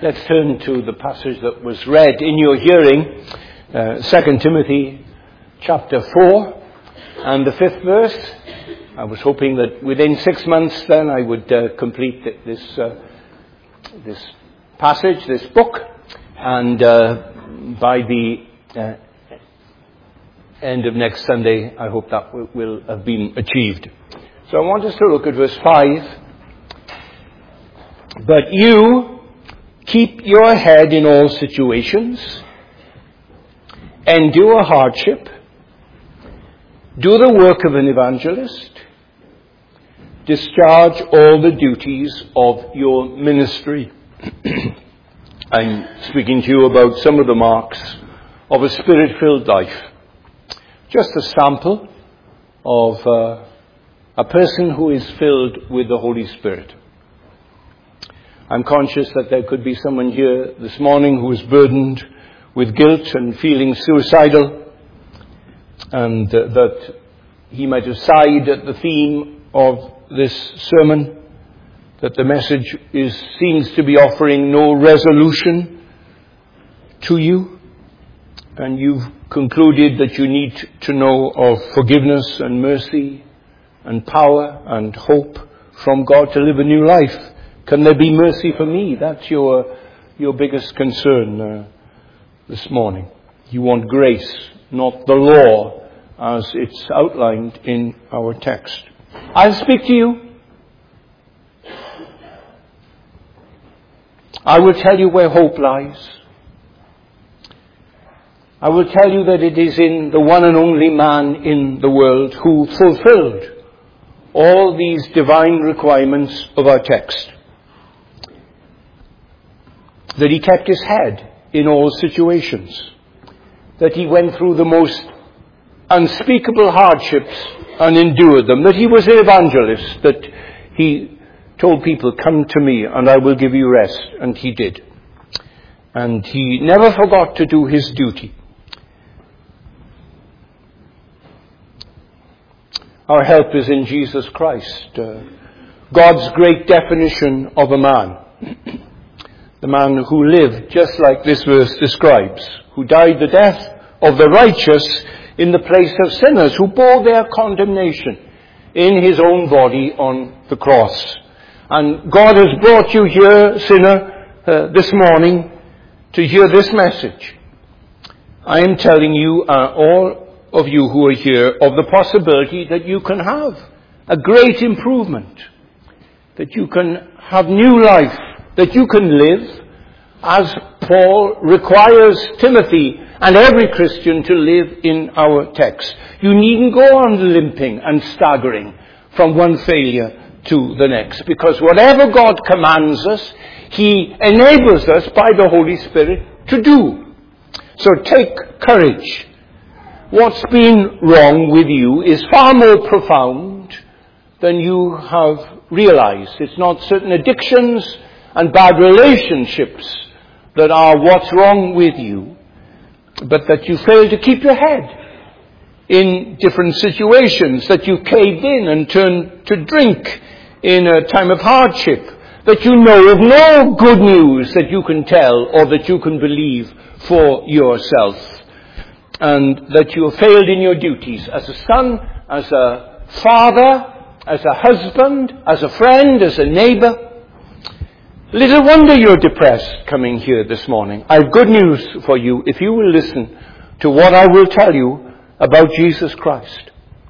Let's turn to the passage that was read in your hearing, 2 Timothy chapter 4 and the 5th verse. I was hoping that within 6 months then I would complete this passage, this book, and by the end of next Sunday I hope that will have been achieved. So I want us to look at verse 5. But you keep your head in all situations, endure hardship, do the work of an evangelist, discharge all the duties of your ministry. I'm speaking to you about some of the marks of a spirit-filled life. Just a sample of a person who is filled with the Holy Spirit. I'm conscious that there could be someone here this morning who is burdened with guilt and feeling suicidal, and that he might have sighed at the theme of this sermon, that the message seems to be offering no resolution to you, and you've concluded that you need to know of forgiveness and mercy and power and hope from God to live a new life. Can there be mercy for me? That's your biggest concern this morning. You want grace, not the law as it's outlined in our text. I'll speak to you. I will tell you where hope lies. I will tell you that it is in the one and only man in the world who fulfilled all these divine requirements of our text. That he kept his head in all situations, that he went through the most unspeakable hardships and endured them, that he was an evangelist, that he told people, come to me and I will give you rest, and he did. And he never forgot to do his duty. Our help is in Jesus Christ, God's great definition of a man. The man who lived just like this verse describes, who died the death of the righteous in the place of sinners, who bore their condemnation in his own body on the cross. And God has brought you here, sinner, this morning to hear this message. I am telling you, all of you who are here, of the possibility that you can have a great improvement, that you can have new life, that you can live as Paul requires Timothy and every Christian to live in our text. You needn't go on limping and staggering from one failure to the next, because whatever God commands us, he enables us by the Holy Spirit to do. So take courage. What's been wrong with you is far more profound than you have realized. It's not certain addictions and bad relationships that are what's wrong with you, but that you fail to keep your head in different situations, that you caved in and turned to drink in a time of hardship, that you know of no good news that you can tell or that you can believe for yourself, and that you have failed in your duties as a son, as a father, as a husband, as a friend, as a neighbor. Little wonder you're depressed coming here this morning. I have good news for you if you will listen to what I will tell you about Jesus Christ.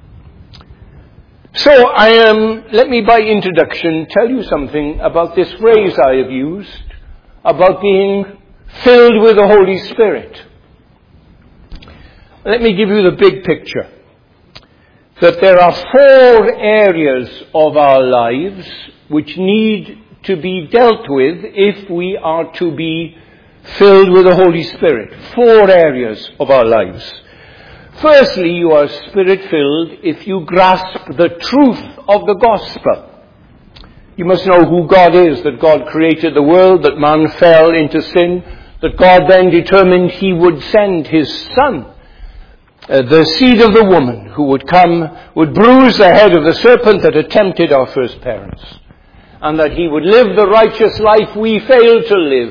So let me by introduction tell you something about this phrase I have used, about being filled with the Holy Spirit. Let me give you the big picture. That there are 4 areas of our lives which need to be dealt with if we are to be filled with the Holy Spirit. 4 areas of our lives. Firstly, you are Spirit-filled if you grasp the truth of the gospel. You must know who God is, that God created the world, that man fell into sin, that God then determined he would send his Son, the seed of the woman, who would come, would bruise the head of the serpent that had tempted our first parents, and that he would live the righteous life we failed to live,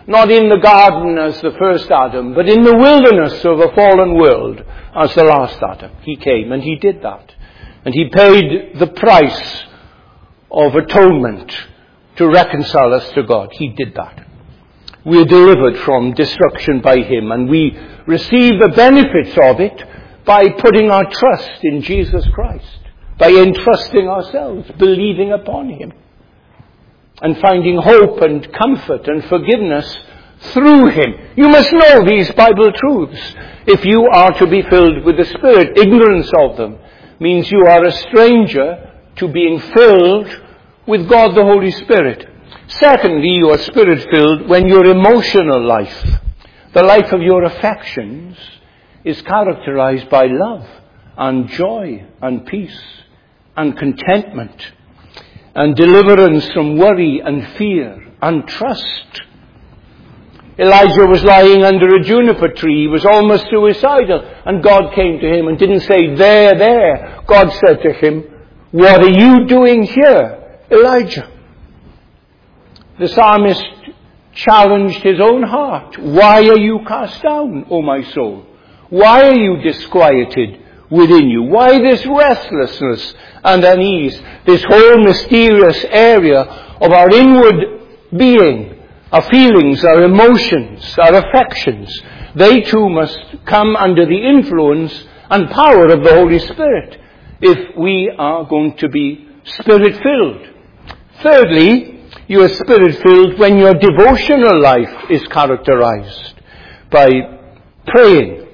Not in the garden as the first Adam, but in the wilderness of a fallen world as the last Adam. He came and he did that. And he paid the price of atonement to reconcile us to God. He did that. We are delivered from destruction by him, and we receive the benefits of it by putting our trust in Jesus Christ, by entrusting ourselves, believing upon him, and finding hope and comfort and forgiveness through him. You must know these Bible truths if you are to be filled with the Spirit. Ignorance of them means you are a stranger to being filled with God the Holy Spirit. Secondly, you are Spirit-filled when your emotional life, the life of your affections, is characterized by love and joy and peace and contentment and deliverance from worry and fear and trust. Elijah was lying under a juniper tree. He was almost suicidal, and God came to him and didn't say, there. God said to him, what are you doing here, Elijah? The psalmist challenged his own heart. Why are you cast down, O my soul? Why are you disquieted within you? Why this restlessness and unease? This whole mysterious area of our inward being, our feelings, our emotions, our affections, they too must come under the influence and power of the Holy Spirit if we are going to be Spirit-filled. Thirdly, you are Spirit-filled when your devotional life is characterized by praying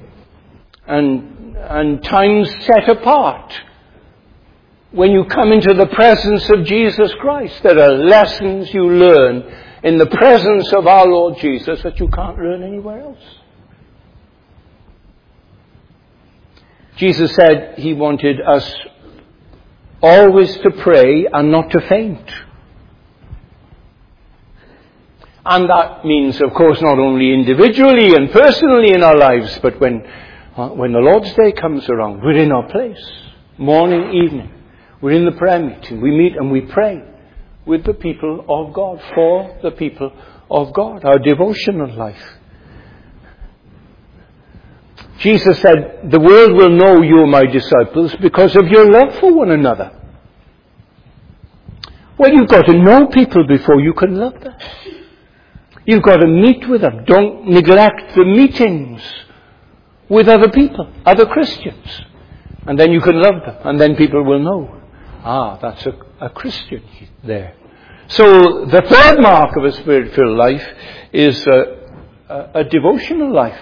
and times set apart. When you come into the presence of Jesus Christ, there are lessons you learn in the presence of our Lord Jesus that you can't learn anywhere else. Jesus said he wanted us always to pray and not to faint. And that means, of course, not only individually and personally in our lives, but when the Lord's Day comes around, we're in our place, morning, evening. We're in the prayer meeting. We meet and we pray with the people of God, for the people of God, our devotional life. Jesus said, the world will know you are my disciples because of your love for one another. Well, you've got to know people before you can love them. You've got to meet with them. Don't neglect the meetings with other people, other Christians. And then you can love them. And then people will know, that's a Christian there. So the third mark of a Spirit-filled life is a devotional life.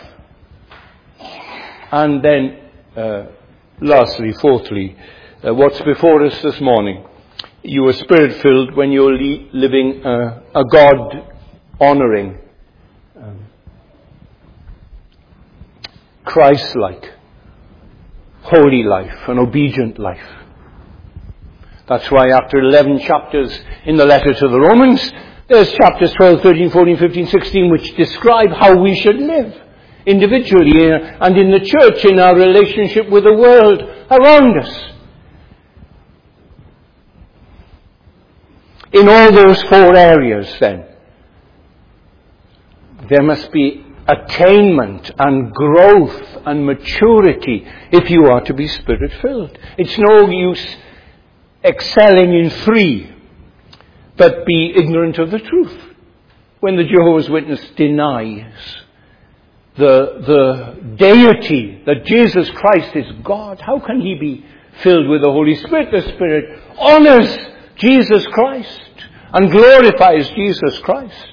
And then, lastly, fourthly, what's before us this morning. You are Spirit-filled when you're living a God-honoring, Christ-like, holy life, an obedient life. That's why after 11 chapters in the letter to the Romans, there's chapters 12, 13, 14, 15, 16, which describe how we should live individually and in the church, in our relationship with the world around us. In all those four areas, then, there must be attainment and growth and maturity if you are to be Spirit-filled. It's no use excelling in three, but be ignorant of the truth. When the Jehovah's Witness denies the deity, that Jesus Christ is God, how can he be filled with the Holy Spirit? The Spirit honors Jesus Christ and glorifies Jesus Christ.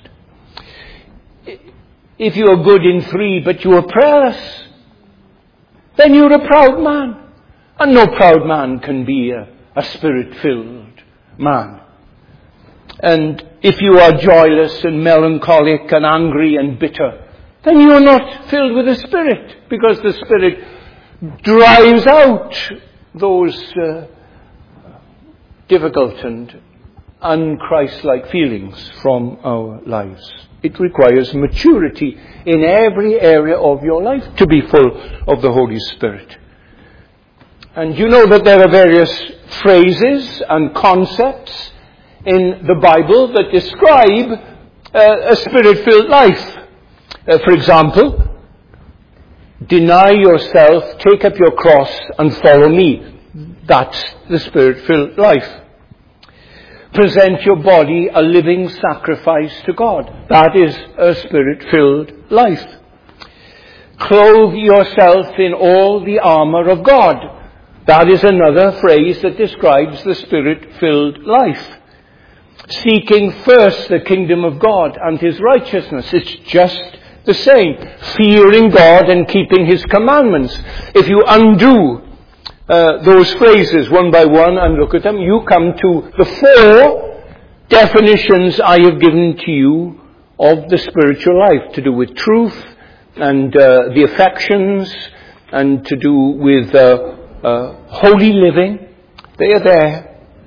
If you are good in three, but you are prayerless, then you're a proud man. And no proud man can be a Spirit-filled man. And if you are joyless and melancholic and angry and bitter, then you are not filled with the Spirit, because the Spirit drives out those difficult and un-Christ-like feelings from our lives. It requires maturity in every area of your life to be full of the Holy Spirit. And you know that there are various phrases and concepts in the Bible that describe a Spirit-filled life. For example, deny yourself, take up your cross, and follow me. That's the Spirit-filled life. Present your body a living sacrifice to God. That is a Spirit-filled life. Clothe yourself in all the armour of God. That is another phrase that describes the Spirit-filled life. Seeking first the kingdom of God and His righteousness. It's just the same. Fearing God and keeping His commandments. If you undo those phrases one by one and look at them, you come to the 4 definitions I have given to you of the spiritual life, to do with truth and the affections, and to do with holy living. They are there.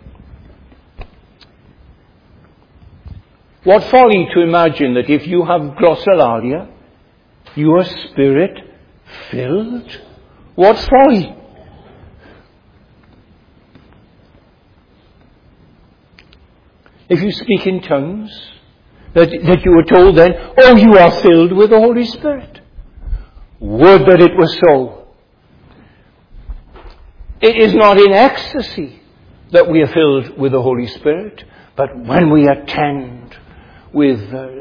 What folly to imagine that if you have glossolalia, you are Spirit-filled. What folly! If you speak in tongues, that you were told then, oh, you are filled with the Holy Spirit. Would that it was so. It is not in ecstasy that we are filled with the Holy Spirit, but when we attend with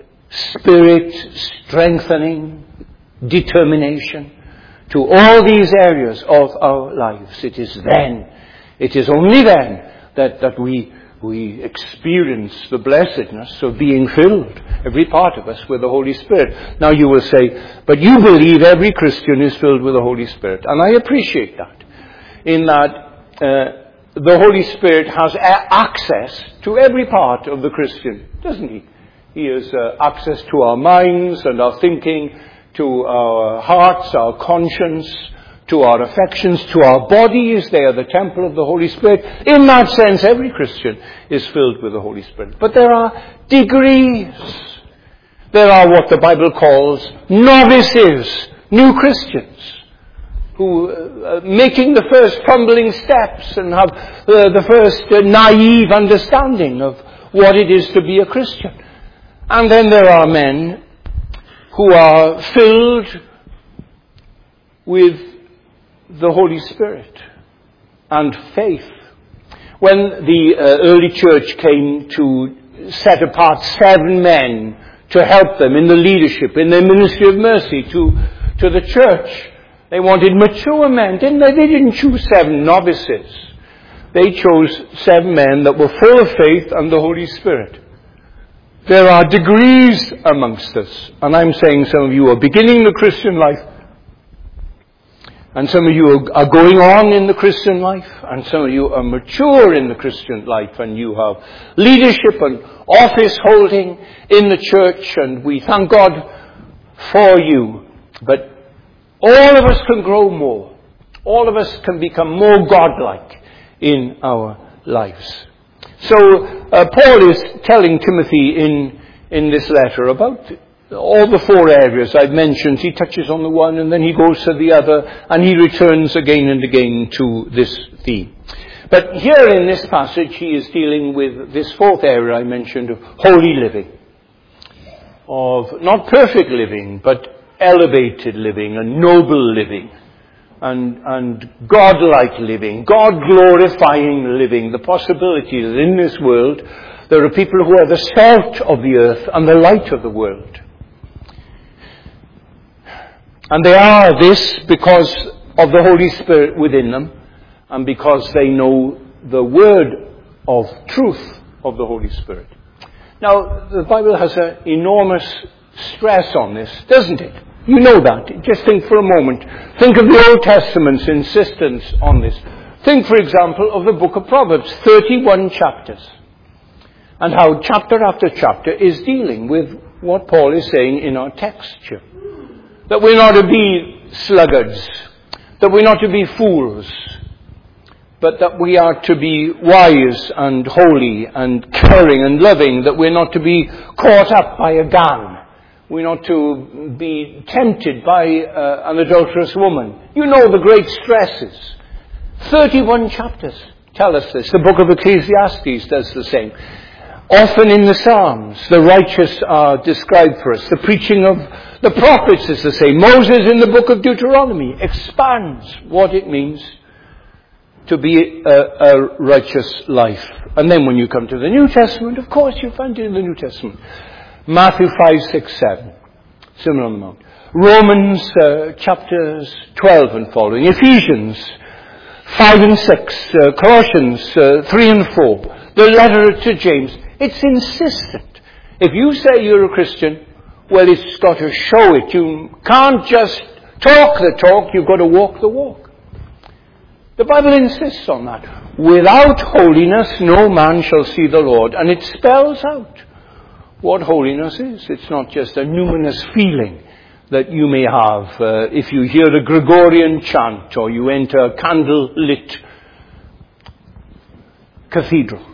Spirit-strengthening determination to all these areas of our lives. It is only then that we experience the blessedness of being filled, every part of us, with the Holy Spirit. Now you will say, but you believe every Christian is filled with the Holy Spirit. And I appreciate that, in that the Holy Spirit has access to every part of the Christian, doesn't He? He has access to our minds and our thinking, to our hearts, our conscience, to our affections, to our bodies. They are the temple of the Holy Spirit. In that sense, every Christian is filled with the Holy Spirit. But there are degrees. There are what the Bible calls novices, new Christians, who making the first fumbling steps and have the first naive understanding of what it is to be a Christian. And then there are men who are filled with the Holy Spirit and faith. When the early church came to set apart 7 men to help them in the leadership, in their ministry of mercy to the church, they wanted mature men, didn't they? They didn't choose 7 novices. They chose 7 men that were full of faith and the Holy Spirit. There are degrees amongst us, and I'm saying some of you are beginning the Christian life, and some of you are going on in the Christian life, and some of you are mature in the Christian life, and you have leadership and office holding in the church, and we thank God for you. But all of us can grow more. All of us can become more godlike in our lives. So Paul is telling Timothy in this letter about all the 4 areas I've mentioned. He touches on the one and then he goes to the other, and he returns again and again to this theme. But here in this passage he is dealing with this 4th area I mentioned of holy living, of not perfect living but elevated living and noble living. And God-like living, God-glorifying living, the possibility that in this world there are people who are the salt of the earth and the light of the world. And they are this because of the Holy Spirit within them, and because they know the word of truth of the Holy Spirit. Now, the Bible has an enormous stress on this, doesn't it? You know that. Just think for a moment. Think of the Old Testament's insistence on this. Think, for example, of the book of Proverbs, 31 chapters. And how chapter after chapter is dealing with what Paul is saying in our text here. That we're not to be sluggards. That we're not to be fools. But that we are to be wise and holy and caring and loving. That we're not to be caught up by a gang. We're not to be tempted by an adulterous woman. You know the great stresses. 31 chapters tell us this. The book of Ecclesiastes does the same. Often in the Psalms, the righteous are described for us. The preaching of the prophets is the same. Moses in the book of Deuteronomy expands what it means to be a righteous life. And then when you come to the New Testament, of course you find it in the New Testament. Matthew 5, 6, 7. Sermon on the Mount. Romans chapters 12 and following. Ephesians 5 and 6. Colossians 3 and 4. The letter to James. It's insistent. If you say you're a Christian, well, it's got to show it. You can't just talk the talk, you've got to walk the walk. The Bible insists on that. Without holiness, no man shall see the Lord. And it spells out what holiness is. It's not just a numinous feeling that you may have if you hear a Gregorian chant or you enter a candle-lit cathedral.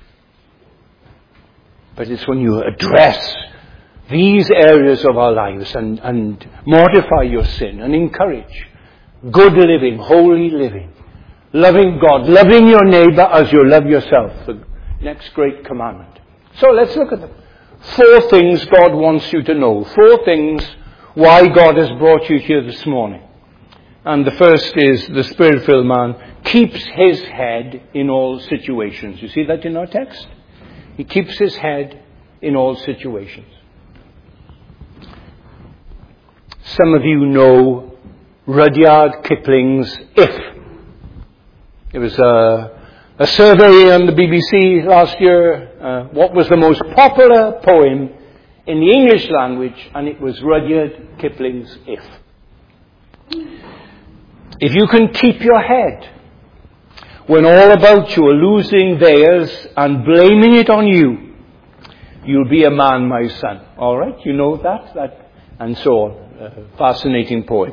But it's when you address these areas of our lives and mortify your sin and encourage good living, holy living, loving God, loving your neighbor as you love yourself, the next great commandment. So let's look at them. 4 things God wants you to know. 4 things why God has brought you here this morning. And the first is the Spirit-filled man keeps his head in all situations. You see that in our text? He keeps his head in all situations. Some of you know Rudyard Kipling's If. It was a survey on the BBC last year. What was the most popular poem in the English language? And it was Rudyard Kipling's If. If you can keep your head when all about you are losing theirs and blaming it on you, you'll be a man, my son. All right? You know that? And so on. Fascinating poem.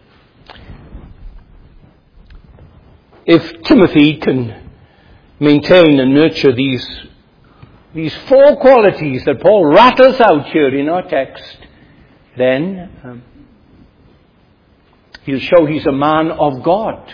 If Timothy can maintain and nurture these 4 qualities that Paul rattles out here in our text, then he'll show he's a man of God.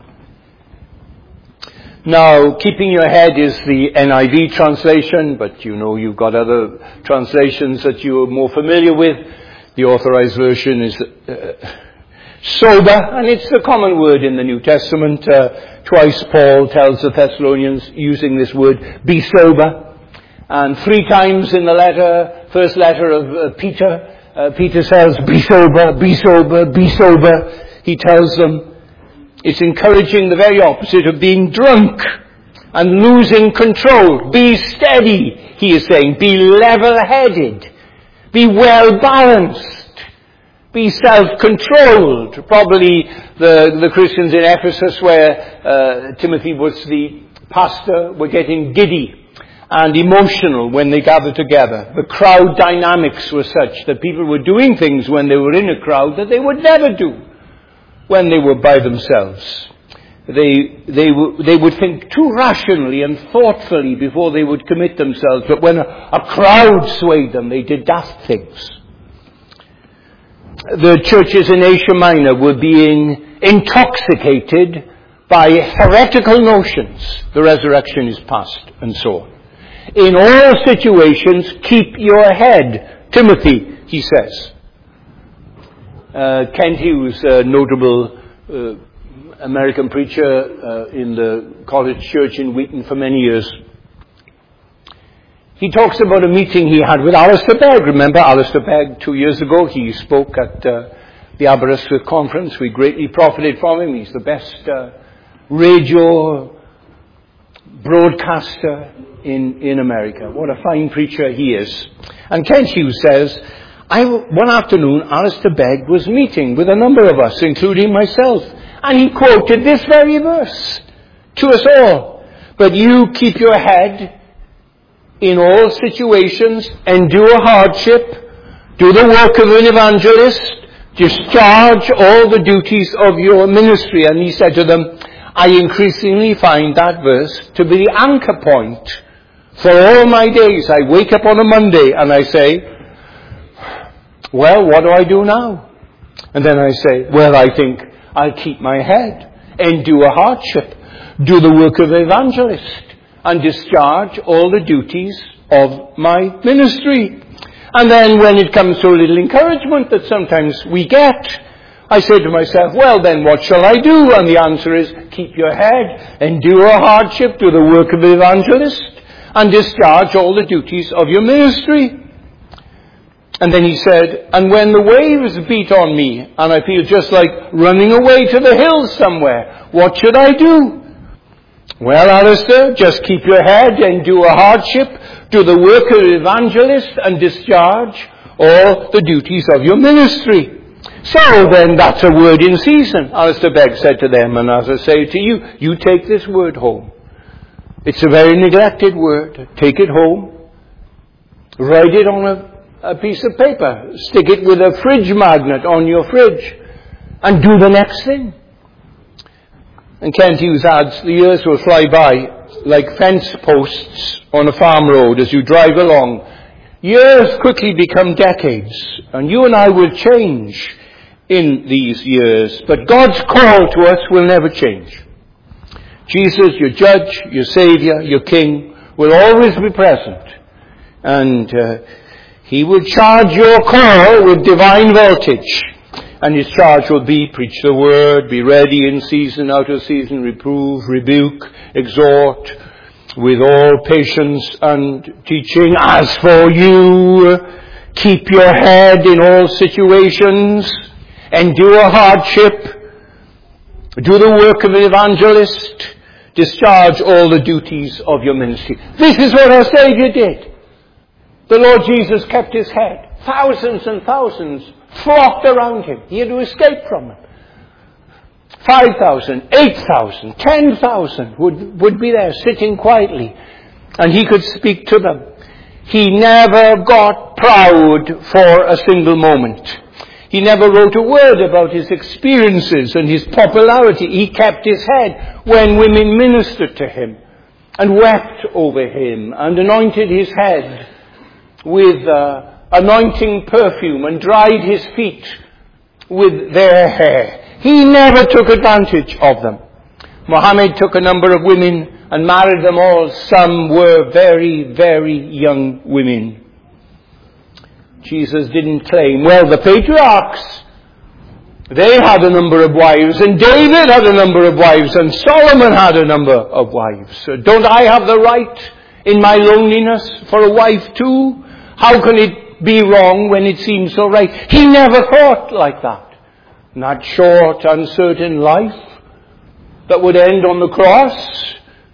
Now, keeping your head is the NIV translation, but you know you've got other translations that you're more familiar with. The Authorized Version is sober, and it's the common word in the New Testament. Twice Paul tells the Thessalonians using this word, be sober. And 3 times in the first letter of Peter, Peter says, be sober, be sober, be sober. He tells them, it's encouraging the very opposite of being drunk and losing control. Be steady, he is saying. Be level-headed. Be well-balanced. Be self-controlled. Probably the Christians in Ephesus, where Timothy was the pastor, were getting giddy and emotional when they gathered together. The crowd dynamics were such that people were doing things when they were in a crowd that they would never do when they were by themselves. They would think too rationally and thoughtfully before they would commit themselves. But when a crowd swayed them, they did daft things. The churches in Asia Minor were being intoxicated by heretical notions. The resurrection is past, and so on. In all situations, keep your head. Timothy, he says. Kent Hughes, a notable American preacher in the College Church in Wheaton for many years, he talks about a meeting he had with Alistair Begg. Remember Alistair Begg 2 years ago? He spoke at the Aberystwyth conference. We greatly profited from him. He's the best radio broadcaster in America. What a fine preacher he is. And Kent Hughes says, one afternoon, Alistair Begg was meeting with a number of us, including myself, and he quoted this very verse to us all. But you keep your head in all situations, endure hardship, do the work of an evangelist, discharge all the duties of your ministry. And he said to them, I increasingly find that verse to be the anchor point for all my days. I wake up on a Monday and I say, well, what do I do now? And then I say, well, I think I'll keep my head, endure hardship, do the work of evangelist, and discharge all the duties of my ministry. And then when it comes to a little encouragement that sometimes we get, I say to myself, well then what shall I do? And the answer is, keep your head, endure hardship, do the work of an evangelist, and discharge all the duties of your ministry. And then he said, and when the waves beat on me, and I feel just like running away to the hills somewhere, what should I do? Well, Alistair, just keep your head, endure hardship, do the work of an evangelist, and discharge all the duties of your ministry. So then, that's a word in season, Alistair Begg said to them, and as I say to you, you take this word home. It's a very neglected word. Take it home, write it on a piece of paper, stick it with a fridge magnet on your fridge, and do the next thing. And Kent Hughes adds, the years will fly by like fence posts on a farm road as you drive along. Years quickly become decades, and you and I will change in these years, but God's call to us will never change. Jesus, your judge, your Saviour, your King, will always be present, and he will charge your call with divine voltage. And his charge will be, preach the word, be ready in season, out of season, reprove, rebuke, exhort, with all patience and teaching. As for you, keep your head in all situations, endure hardship, do the work of an evangelist, discharge all the duties of your ministry. This is what our Saviour did. The Lord Jesus kept his head. Thousands and thousands flocked around him. He had to escape from them. 5,000, 8,000, 10,000 would be there sitting quietly, and he could speak to them. He never got proud for a single moment. He never wrote a word about his experiences and his popularity. He kept his head when women ministered to him and wept over him and anointed his head with anointing perfume and dried his feet with their hair. He never took advantage of them. Muhammad took a number of women and married them all. Some were very, very young women. Jesus didn't claim. Well, the patriarchs, they had a number of wives, and David had a number of wives, and Solomon had a number of wives. So don't I have the right in my loneliness for a wife too? How can it be wrong when it seems so right? He never thought like that. In that short, uncertain life that would end on the cross,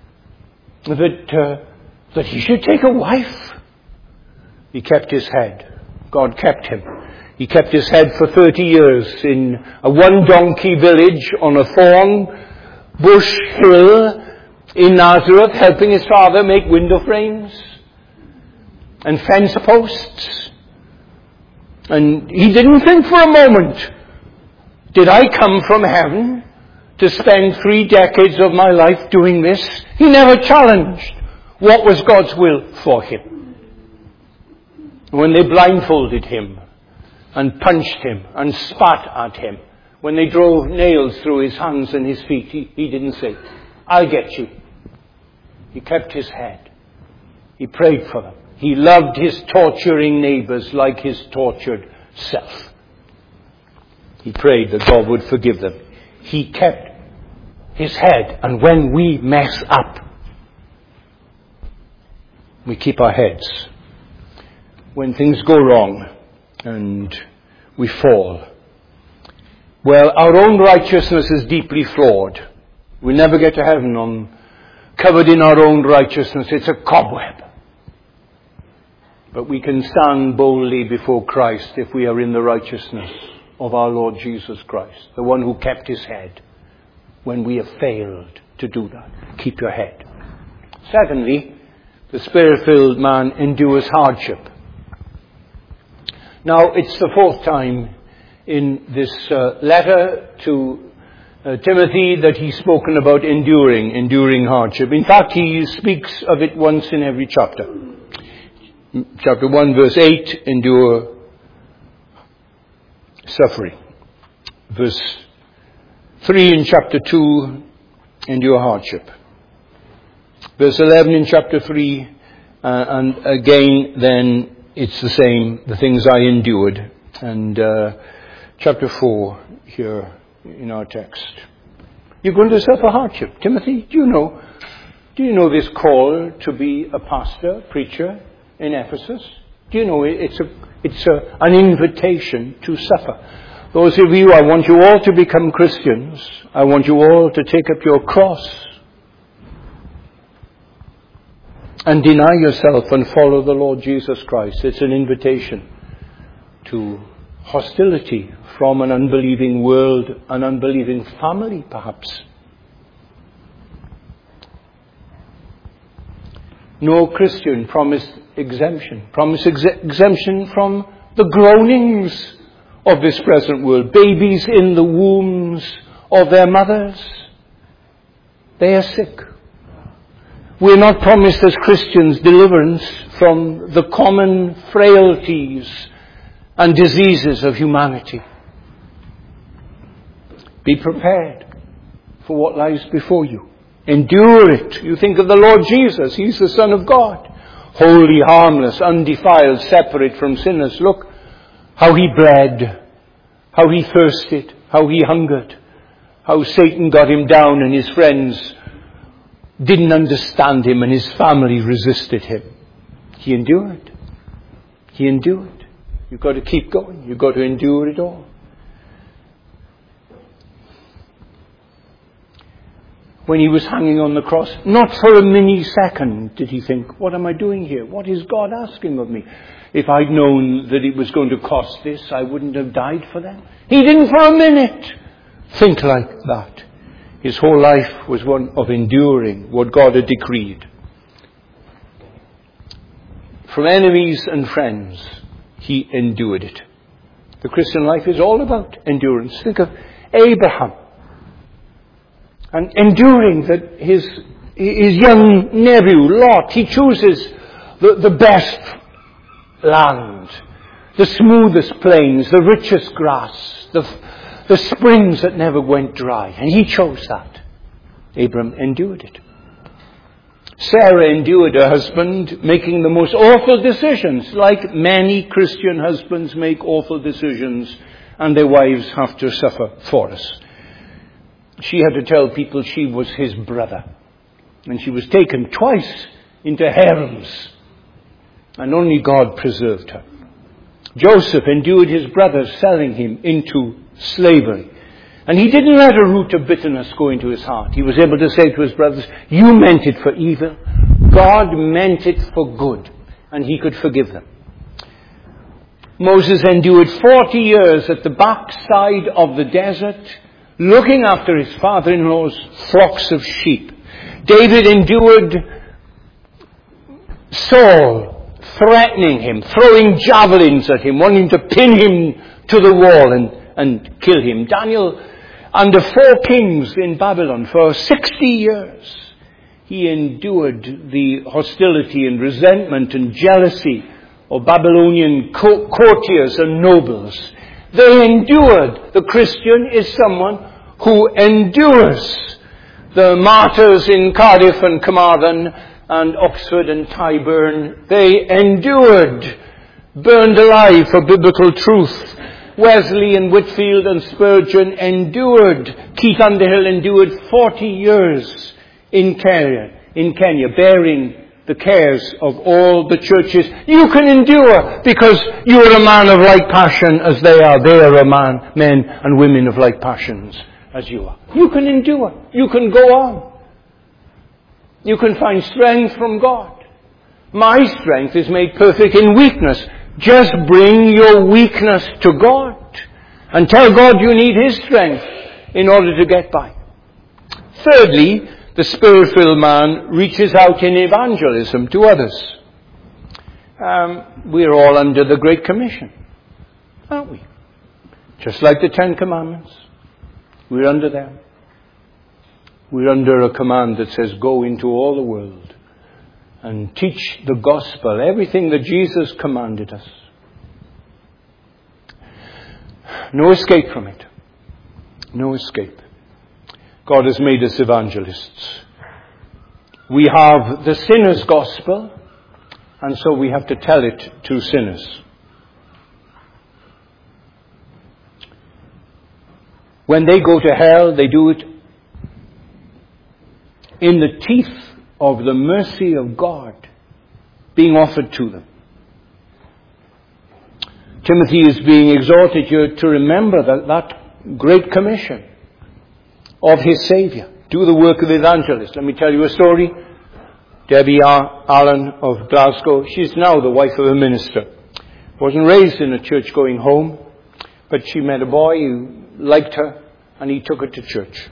that he should take a wife. He kept his head. God kept him. He kept his head for 30 years in a one-donkey village on a thorn bush hill in Nazareth, helping his father make window frames and fence posts. And he didn't think for a moment, did I come from heaven to spend 3 decades of my life doing this? He never challenged what was God's will for him. When they blindfolded him and punched him and spat at him, when they drove nails through his hands and his feet, he didn't say, I'll get you. He kept his head. He prayed for them. He loved his torturing neighbors like his tortured self. He prayed that God would forgive them. He kept his head. And when we mess up, we keep our heads. When things go wrong and we fall, well, our own righteousness is deeply flawed. We'll never get to heaven covered in our own righteousness. It's a cobweb. But we can stand boldly before Christ if we are in the righteousness of our Lord Jesus Christ, the one who kept his head when we have failed to do that. Keep your head. Secondly, the Spirit-filled man endures hardship. Now, it's the 4th time in this letter to Timothy that he's spoken about enduring hardship. In fact, he speaks of it once in every chapter. Chapter 1, verse 8, endure suffering. Verse 3 in chapter 2, endure hardship. Verse 11 in chapter 3, And again, then, it's the same, the things I endured. And chapter 4 here in our text. You're going to suffer hardship. Timothy, do you know this call to be a pastor, preacher in Ephesus? Do you know it's an invitation to suffer? Those of you, I want you all to become Christians. I want you all to take up your cross and deny yourself and follow the Lord Jesus Christ. It's an invitation to hostility from an unbelieving world, an unbelieving family, perhaps. No Christian promised exemption. Exemption from the groanings of this present world. Babies in the wombs of their mothers. They are sick. We're not promised as Christians deliverance from the common frailties and diseases of humanity. Be prepared for what lies before you. Endure it. You think of the Lord Jesus. He's the Son of God. Holy, harmless, undefiled, separate from sinners. Look how he bled, how he thirsted, how he hungered, how Satan got him down and his friends didn't understand him and his family resisted him. He endured. He endured. You've got to keep going. You've got to endure it all. When he was hanging on the cross, not for a millisecond did he think, what am I doing here? What is God asking of me? If I'd known that it was going to cost this, I wouldn't have died for them. He didn't for a minute think like that. His whole life was one of enduring what God had decreed. From enemies and friends, he endured it. The Christian life is all about endurance. Think of Abraham. And enduring that his young nephew, Lot, he chooses the best land, the smoothest plains, the richest grass, the springs that never went dry. And he chose that. Abram endured it. Sarah endured her husband making the most awful decisions, like many Christian husbands make awful decisions, and their wives have to suffer for us. She had to tell people she was his brother. And she was taken twice into harems. And only God preserved her. Joseph endured his brothers selling him into slavery. And he didn't let a root of bitterness go into his heart. He was able to say to his brothers, you meant it for evil. God meant it for good. And he could forgive them. Moses endured 40 years at the backside of the desert, looking after his father-in-law's flocks of sheep. David endured Saul threatening him, throwing javelins at him, wanting to pin him to the wall and kill him. Daniel, under 4 kings in Babylon for 60 years, he endured the hostility and resentment and jealousy of Babylonian courtiers and nobles. They endured. The Christian is someone who endures. The martyrs in Cardiff and Carmarthen and Oxford and Tyburn, they endured, burned alive for biblical truth. Wesley and Whitfield and Spurgeon endured. Keith Underhill endured 40 years in Kenya, bearing the cares of all the churches. You can endure because you're a man of like passion as they are. They are men and women of like passions as you are. You can endure. You can go on. You can find strength from God. My strength is made perfect in weakness. Just bring your weakness to God and tell God you need His strength in order to get by. Thirdly, the Spirit-filled man reaches out in evangelism to others. We're all under the Great Commission, aren't we? Just like the 10 Commandments. We're under them. We're under a command that says, go into all the world and teach the gospel, everything that Jesus commanded us. No escape from it. No escape. God has made us evangelists. We have the sinner's gospel And so we have to tell it to sinners. When they go to hell, they do it in the teeth of the mercy of God being offered to them. Timothy is being exhorted here to remember that great commission of his Saviour. Do the work of the evangelist. Let me tell you a story. Debbie Allen of Glasgow, she's now the wife of a minister. Wasn't raised in a church-going home, but she met a boy who liked her, and he took her to church.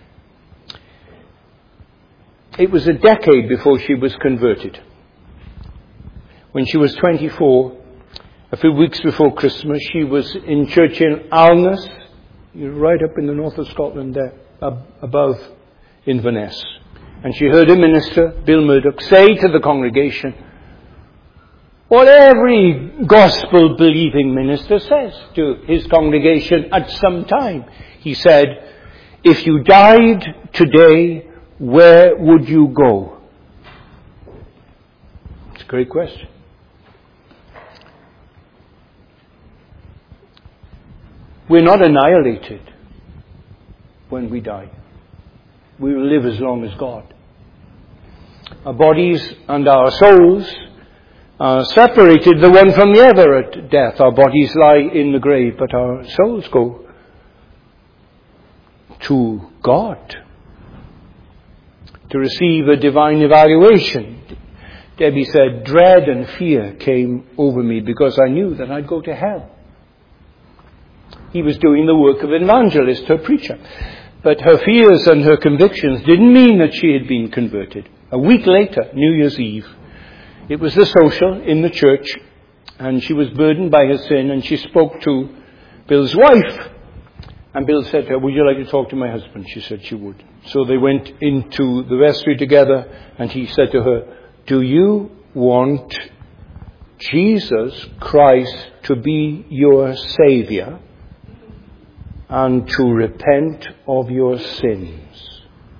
It was a decade before she was converted. When she was 24, a few weeks before Christmas, she was in church in Alness, right up in the north of Scotland there, above Inverness. And she heard a minister, Bill Murdoch, say to the congregation what every gospel-believing minister says to his congregation at some time. He said, "If you died today, where would you go?" It's a great question. We're not annihilated when we die. We will live as long as God. Our bodies and our souls are separated, the one from the other, at death. Our bodies lie in the grave, but our souls go to God to receive a divine evaluation. Debbie said, dread and fear came over me because I knew that I'd go to hell. He was doing the work of an evangelist, her preacher. But her fears and her convictions didn't mean that she had been converted. A week later, New Year's Eve, it was the social in the church, and she was burdened by her sin, and she spoke to Bill's wife. And Bill said to her, "Would you like to talk to my husband?" She said she would. So they went into the vestry together, and he said to her, "Do you want Jesus Christ to be your Saviour and to repent of your sins?"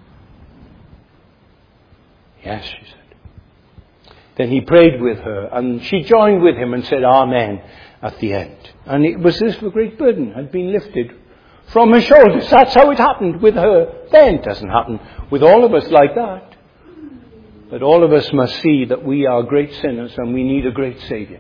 "Yes," she said. Then he prayed with her, and she joined with him and said Amen at the end. And it was as if a great burden had been lifted from her shoulders. That's how it happened with her then. It doesn't happen with all of us like that. But all of us must see that we are great sinners and we need a great Saviour.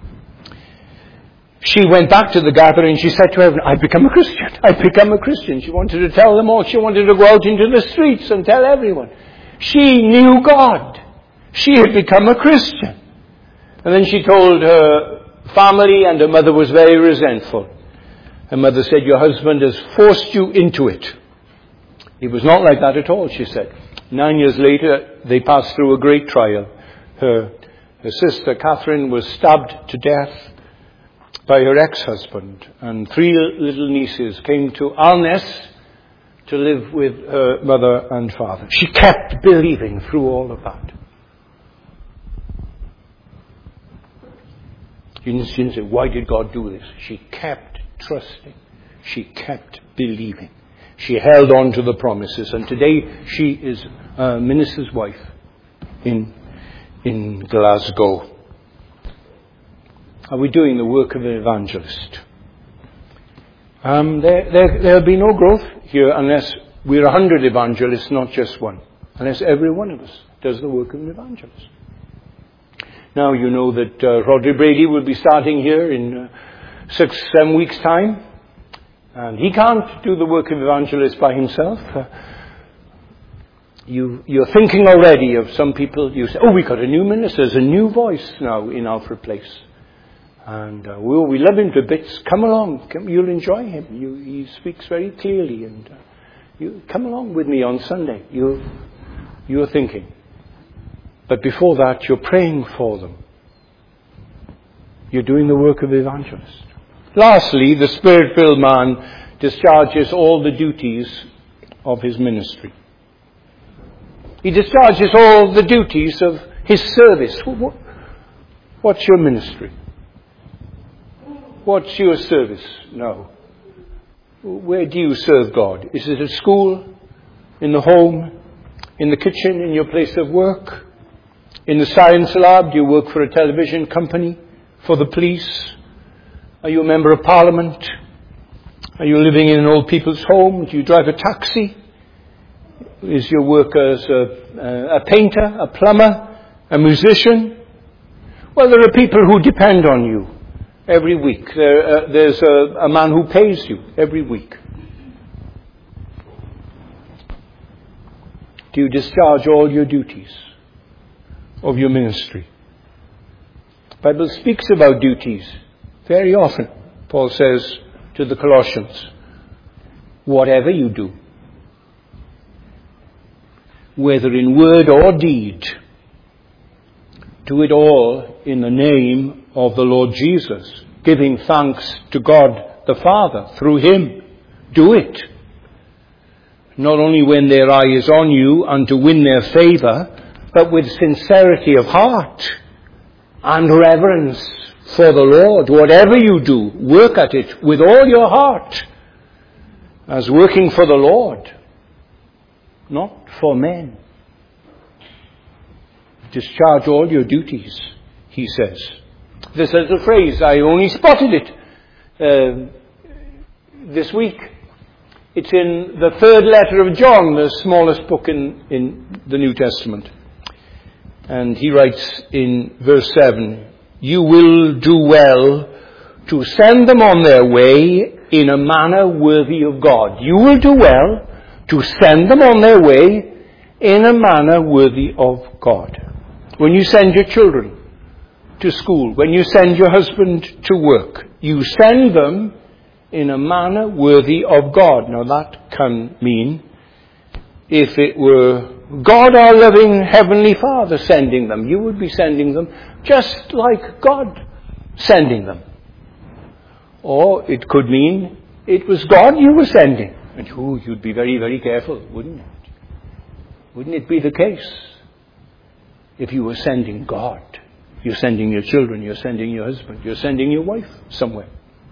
She went back to the gathering. She said to everyone, "I've become a Christian. I've become a Christian." She wanted to tell them all. She wanted to go out into the streets and tell everyone. She knew God. She had become a Christian. And then she told her family, and her mother was very resentful. Her mother said, "Your husband has forced you into it." It was not like that at all, she said. 9 years later, they passed through a great trial. Her sister, Catherine, was stabbed to death by her ex-husband, and 3 little nieces came to Alness to live with her mother and father. She kept believing through all of that. You didn't say, "Why did God do this?" She kept trusting. She kept believing. She held on to the promises, and today she is a minister's wife in Glasgow. Are we doing the work of an evangelist? There'll be no growth here unless we're 100 evangelists, not just one. Unless every one of us does the work of an evangelist. Now you know that Rodri Brady will be starting here in 6-7 weeks' time. And he can't do the work of evangelist by himself. You're thinking already of some people. You say, "Oh, we got a new minister. There's a new voice now in Alfred Place. And we love him to bits. Come along. You'll enjoy him. He speaks very clearly. And you come along with me on Sunday." You're thinking. But before that, you're praying for them. You're doing the work of the evangelist. Lastly, the Spirit-filled man discharges all the duties of his ministry. He discharges all the duties of his service. What's your ministry? What's your service now? Where do you serve God? Is it at school, in the home, in the kitchen, in your place of work, in the science lab? Do you work for a television company? For the police? Are you a member of parliament? Are you living in an old people's home? Do you drive a taxi? Is your work as a painter, a plumber, a musician? Well, there are people who depend on you every week. There's a man who pays you every week. Do you discharge all your duties of your ministry? The Bible speaks about duties very often. Paul says to the Colossians, whatever you do, whether in word or deed, do it all in the name of the Lord Jesus, giving thanks to God the Father through him. Do it. Not only when their eye is on you and to win their favour, but with sincerity of heart and reverence for the Lord. Whatever you do, work at it with all your heart, as working for the Lord, not for men. Discharge all your duties, he says. This little phrase, I only spotted it this week. It's in the 3rd letter of John, the smallest book in the New Testament. And he writes in verse 7, you will do well to send them on their way in a manner worthy of God. You will do well to send them on their way in a manner worthy of God. When you send your children to school, when you send your husband to work, you send them in a manner worthy of God. Now that can mean, if it were God, our loving Heavenly Father, sending them, you would be sending them just like God sending them. Or it could mean it was God you were sending. And you'd be very, very careful, wouldn't it? Wouldn't it be the case? If you were sending God, you're sending your children, you're sending your husband, you're sending your wife somewhere.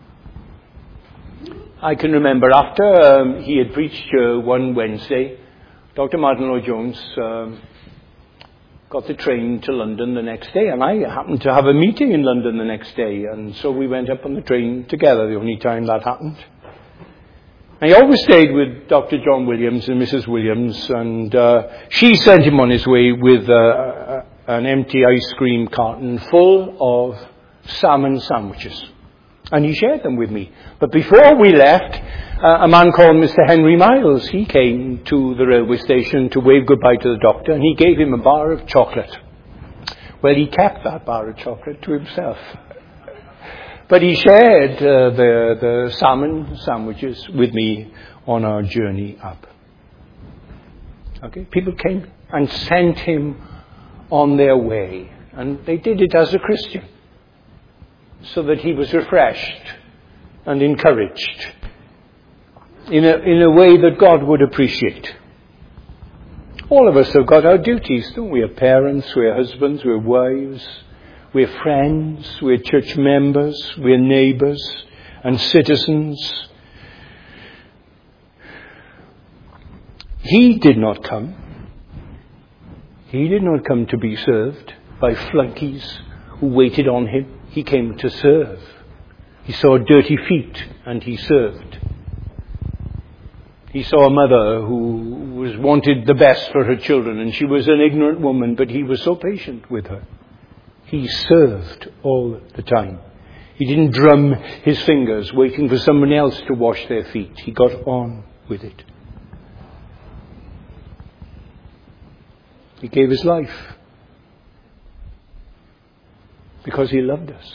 I can remember after he had preached one Wednesday, Dr. Martin Lloyd-Jones got the train to London the next day, and I happened to have a meeting in London the next day, and so we went up on the train together, the only time that happened. I always stayed with Dr. John Williams and Mrs. Williams, and she sent him on his way with an empty ice cream carton full of salmon sandwiches. And he shared them with me. But before we left, a man called Mr. Henry Miles, he came to the railway station to wave goodbye to the doctor, and he gave him a bar of chocolate. Well, he kept that bar of chocolate to himself. But he shared the salmon sandwiches with me on our journey up. Okay, people came and sent him on their way, and they did it as a Christian, so that he was refreshed and encouraged in a way that God would appreciate. All of us have got our duties, don't we? We're parents, we're husbands, we're wives, we're friends, we're church members, we're neighbours and citizens. He did not come. He did not come to be served by flunkies who waited on him. He came to serve. He saw dirty feet and he served. He saw a mother who wanted the best for her children, and she was an ignorant woman, but he was so patient with her. He served all the time. He didn't drum his fingers waiting for someone else to wash their feet. He got on with it. He gave his life because he loved us.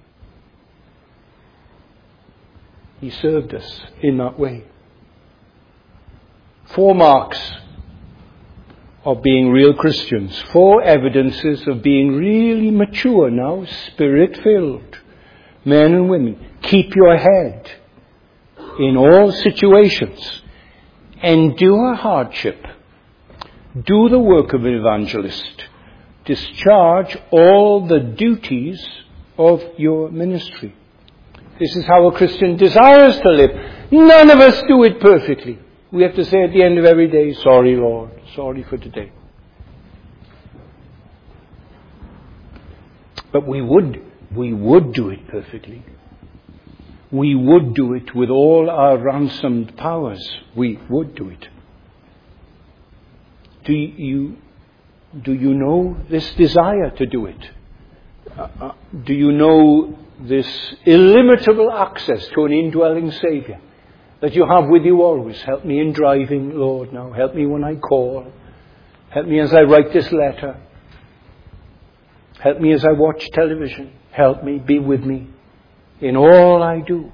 He served us in that way. 4 marks of being real Christians. 4 evidences of being really mature now, Spirit-filled. Men and women, keep your head in all situations. Endure hardship. Do the work of an evangelist. Discharge all the duties of your ministry. This is how a Christian desires to live. None of us do it perfectly. We have to say at the end of every day, sorry, Lord, sorry for today. But we would do it perfectly. We would do it with all our ransomed powers. We would do it. Do you know this desire to do it? Do you know this illimitable access to an indwelling Saviour that you have with you always? Help me in driving, Lord, now. Help me when I call. Help me as I write this letter. Help me as I watch television. Help me, be with me in all I do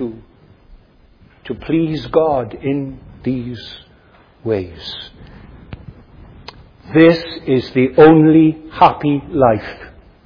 to please God in these ways. This is the only happy life.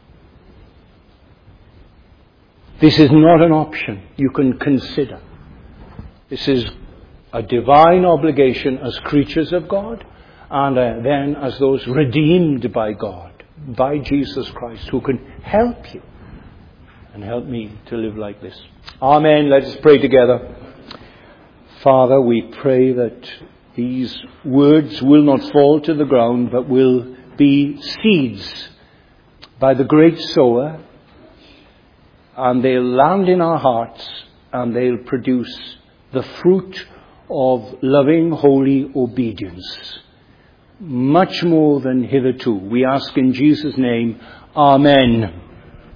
This is not an option you can consider. This is a divine obligation as creatures of God, and then as those redeemed by God, by Jesus Christ, who can help you and help me to live like this. Amen. Let us pray together. Father, we pray that these words will not fall to the ground, but will be seeds by the great sower, and they'll land in our hearts, and they'll produce the fruit of loving, holy obedience, much more than hitherto. We ask in Jesus' name, Amen.